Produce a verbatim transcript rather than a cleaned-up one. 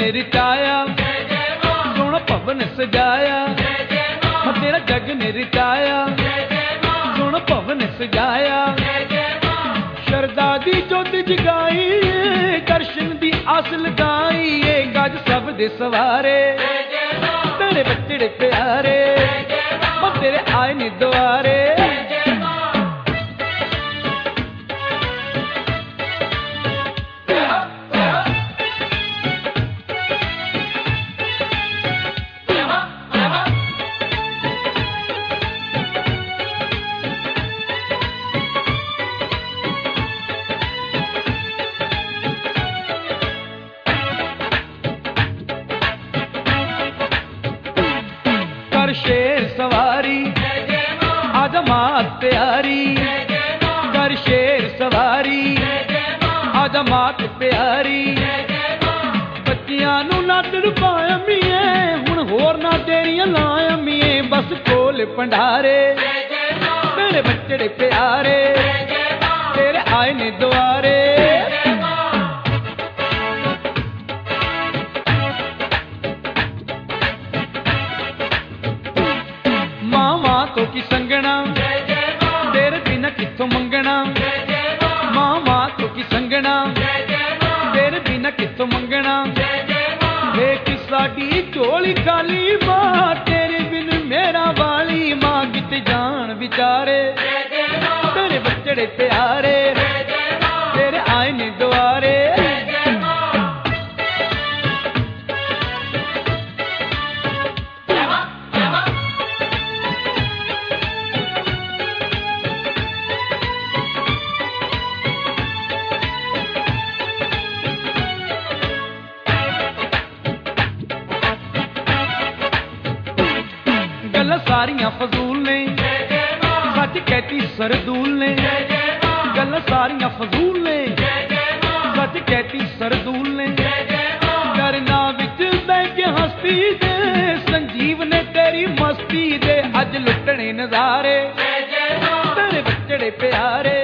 ने रिचाया, सोना भवन सजाया, तेरा जग ने रिचाया, सोना भवन सजाया। शरदा दी जोत जगाई, दर्शन दी आस लगाई, गज सब दे सवारे तेरे बच्चे प्यारे, तेरे आए ने द्वारे। शेर सवारी आजा मात प्यारी, कर शेर सवारी आजा मात प्यारी। बच्चियां नू नादड़ पाया मीए, हुण होर ना तेरियां लाया मीए, बस कोल भंडारे तेरे बच्चे प्यारे, तेरे आए ने द्वारे। तो की संगना तेरे बिना किथों मंगना, मां मां तो की संगना तेरे बिना किथों मंगना। देख साडी झोली खाली मां, तेरे बिन मेरा वाली मां किते जान विचारे, तेरे बच्चे प्यारे, तेरे आए ने द्वारे। गल्लां सारियां फजूल ने, सच कहती सरदूल ने, गल्लां सारियां फजूल ने, सच कहती सरदूल ने। करना विच बह के हस्ती दे, संजीव ने तेरी मस्ती दे, अज लुटने नजारे तेरे बच्चे प्यारे।